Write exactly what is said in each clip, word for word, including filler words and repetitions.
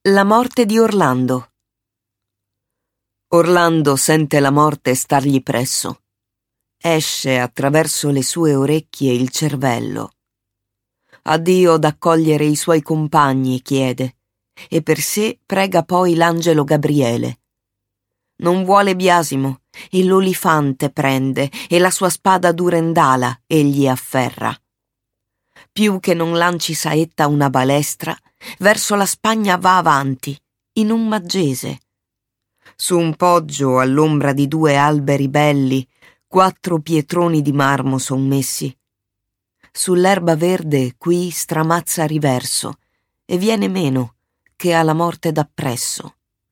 La morte di Orlando. Orlando sente la morte stargli presso. Esce attraverso le sue orecchie il cervello. A Dio d'accogliere i suoi compagni chiede, e per sé prega poi l'angelo Gabriele. Non vuole biasimo, e l'olifante prende, e la sua spada Durendala egli afferra. Più che non lanci saetta una balestra, verso la Spagna va avanti, in un maggese. Su un poggio all'ombra di due alberi belli, quattro pietroni di marmo son messi. Sull'erba verde qui stramazza riverso, e viene meno che alla morte dappresso.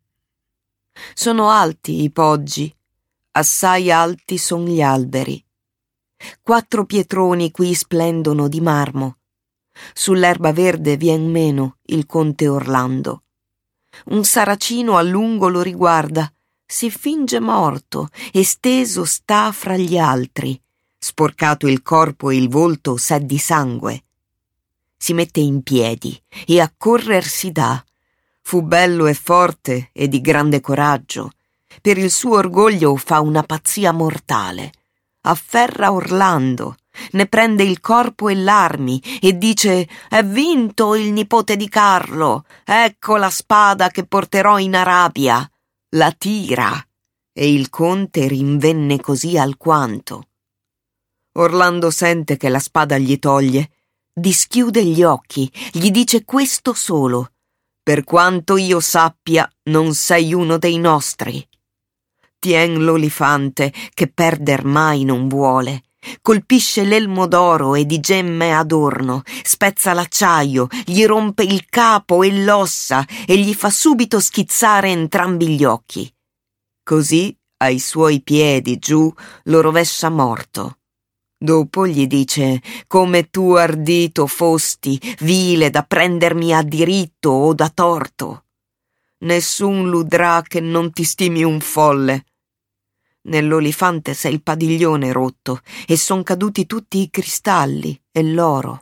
Sono alti i poggi, assai alti son gli alberi. Quattro pietroni qui splendono di marmo. Sull'erba verde vien meno il conte Orlando. Un saracino a lungo lo riguarda, si finge morto e steso sta fra gli altri, sporcato il corpo e il volto s'è di sangue. Si mette in piedi e a correr si dà. Fu bello e forte e di grande coraggio. Per il suo orgoglio fa una pazzia mortale. Afferra Orlando, ne prende il corpo e l'armi e dice: «È vinto il nipote di Carlo, ecco la spada che porterò in Arabia». La tira e il conte rinvenne così alquanto. Orlando sente che la spada gli toglie, dischiude gli occhi, gli dice questo solo: «Per quanto io sappia, non sei uno dei nostri». Tien l'olifante che perder mai non vuole, colpisce l'elmo d'oro e di gemme adorno, spezza l'acciaio, gli rompe il capo e l'ossa e gli fa subito schizzare entrambi gli occhi. Così ai suoi piedi giù lo rovescia morto. Dopo gli dice: «Come tu ardito fosti, vile da prendermi a diritto o da torto. Nessun ludrà che non ti stimi un folle. Nell'olifante sei il padiglione rotto e son caduti tutti i cristalli e l'oro».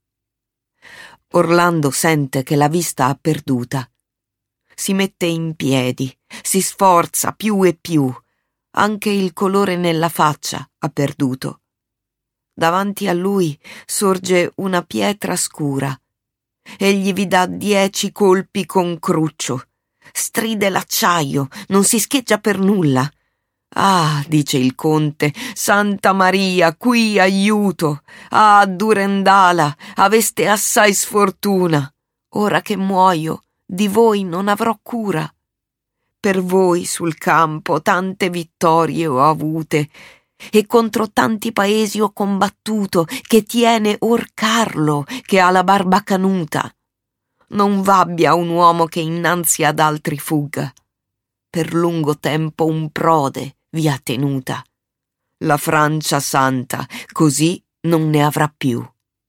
Orlando sente che la vista ha perduta. Si mette in piedi, si sforza più e più, anche il colore nella faccia ha perduto. Davanti a lui sorge una pietra scura. Egli vi dà dieci colpi con cruccio. Stride l'acciaio, non si scheggia per nulla. «Ah», dice il conte, «Santa Maria, qui aiuto! Ah, Durendala, aveste assai sfortuna! Ora che muoio, di voi non avrò cura. Per voi sul campo tante vittorie ho avute, e contro tanti paesi ho combattuto, che tiene or Carlo, che ha la barba canuta. Non v'abbia un uomo che innanzi ad altri fugga. Per lungo tempo un prode vi ha tenuta. La Francia santa così non ne avrà più».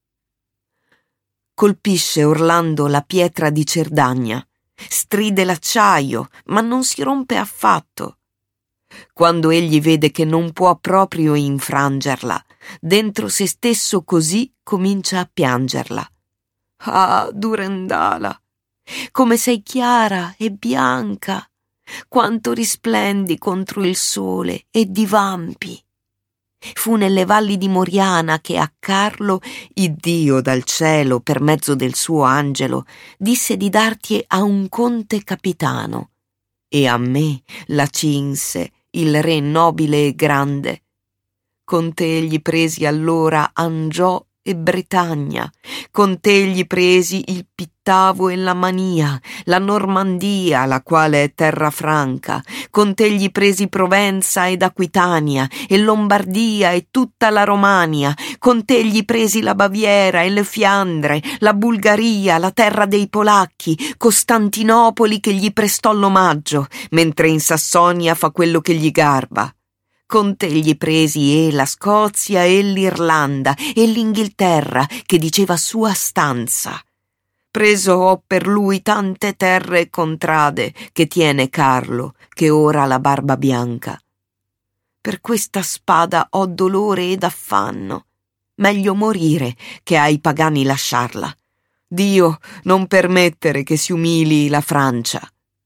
Colpisce Orlando la pietra di Cerdagna, stride l'acciaio, ma non si rompe affatto. Quando egli vede che non può proprio infrangerla, dentro se stesso così comincia a piangerla. «Ah, Durendala, come sei chiara e bianca! Quanto risplendi contro il sole e divampi! Fu nelle valli di Moriana che a Carlo Iddio dal cielo, per mezzo del suo angelo, disse di darti a un conte capitano, e a me la cinse il re nobile e grande. Con te gli presi allora Angiò e Bretagna, con te gli presi il Pittavo e la Mania, la Normandia, la quale è terra franca, con te gli presi Provenza ed Aquitania, e Lombardia e tutta la Romania, con te gli presi la Baviera e le Fiandre, la Bulgaria, la terra dei Polacchi, Costantinopoli che gli prestò l'omaggio, mentre in Sassonia fa quello che gli garba. Con te gli presi e la Scozia e l'Irlanda e l'Inghilterra, che diceva sua stanza. Preso ho per lui tante terre e contrade che tiene Carlo, che ora ha la barba bianca. Per questa spada ho dolore ed affanno. Meglio morire che ai pagani lasciarla. Dio, non permettere che si umili la Francia.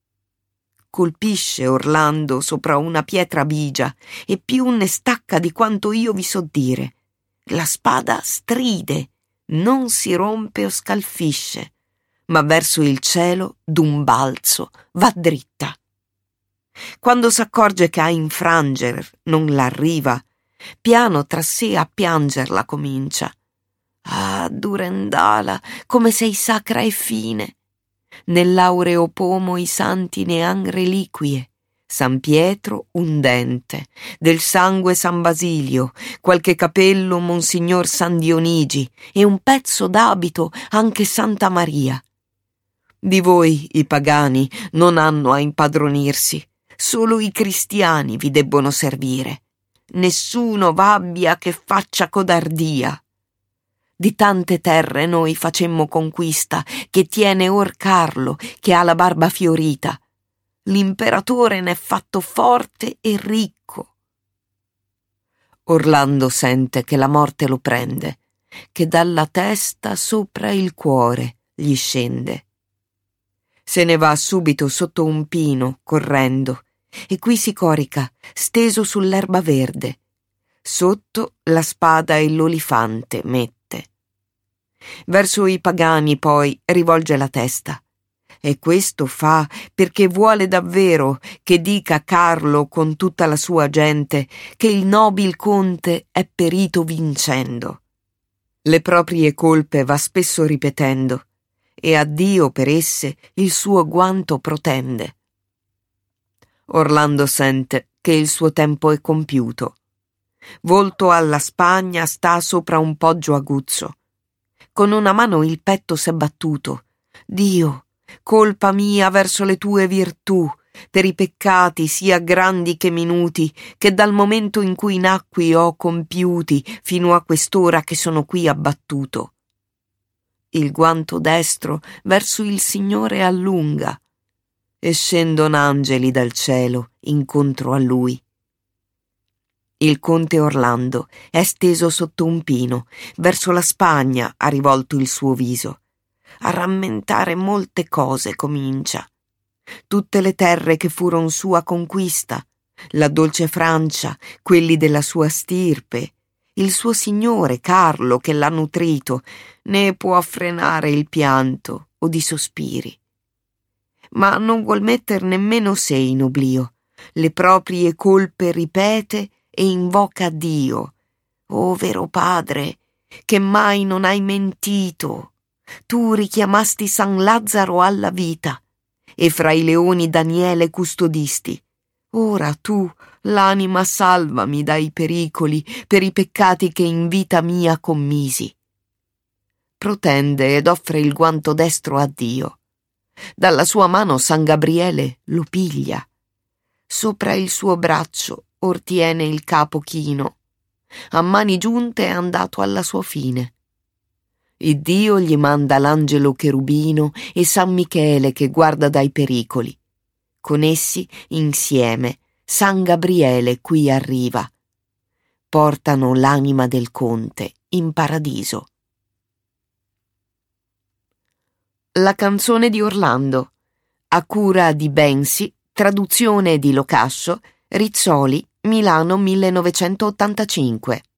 Colpisce Orlando sopra una pietra bigia e più ne stacca di quanto io vi so dire. La spada stride, non si rompe o scalfisce, ma verso il cielo d'un balzo va dritta. Quando s'accorge che a infranger non l'arriva, piano tra sé a piangerla comincia. Ah, Durendala, come sei sacra e fine! Nell'aureo pomo i santi ne han reliquie, San Pietro un dente, del sangue San Basilio, qualche capello Monsignor San Dionigi e un pezzo d'abito anche Santa Maria. Di voi, i pagani, non hanno a impadronirsi, solo i cristiani vi debbono servire. Nessuno v'abbia che faccia codardia. Di tante terre noi facemmo conquista, che tiene or Carlo, che ha la barba fiorita. L'imperatore n'è fatto forte e ricco. Orlando sente che la morte lo prende, che dalla testa sopra il cuore gli scende. Se ne va subito sotto un pino, correndo, e qui si corica, steso sull'erba verde. Sotto la spada e l'olifante mette. Verso i pagani poi rivolge la testa, e questo fa perché vuole davvero che dica Carlo con tutta la sua gente che il nobil conte è perito vincendo. Le proprie colpe va spesso ripetendo, e a Dio per esse il suo guanto protende. Orlando sente che il suo tempo è compiuto. Volto alla Spagna sta sopra un poggio aguzzo. Con una mano il petto s'è battuto. Dio, colpa mia verso le tue virtù, per i peccati sia grandi che minuti, che dal momento in cui nacqui ho compiuti, fino a quest'ora che sono qui abbattuto. Il guanto destro verso il Signore allunga, e scendon angeli dal cielo incontro a lui. Il conte Orlando è steso sotto un pino, verso la Spagna ha rivolto il suo viso. A rammentare molte cose comincia. Tutte le terre che furon sua conquista, la dolce Francia, quelli della sua stirpe, il suo signore Carlo che l'ha nutrito, né può frenare il pianto o di sospiri. Ma non vuol metter nemmeno sé in oblio, le proprie colpe ripete e invoca Dio. Oh vero padre, che mai non hai mentito, tu richiamasti San Lazzaro alla vita e fra i leoni Daniele custodisti. Ora tu, l'anima, salvami dai pericoli per i peccati che in vita mia commisi. Protende ed offre il guanto destro a Dio. Dalla sua mano San Gabriele lo piglia. Sopra il suo braccio or tiene il capo chino. A mani giunte è andato alla sua fine. Iddio gli manda l'angelo cherubino e San Michele che guarda dai pericoli. Con essi, insieme, San Gabriele qui arriva. Portano l'anima del conte in paradiso. La canzone di Orlando, a cura di Bensi, traduzione di Locascio, Rizzoli, Milano millenovecentottantacinque.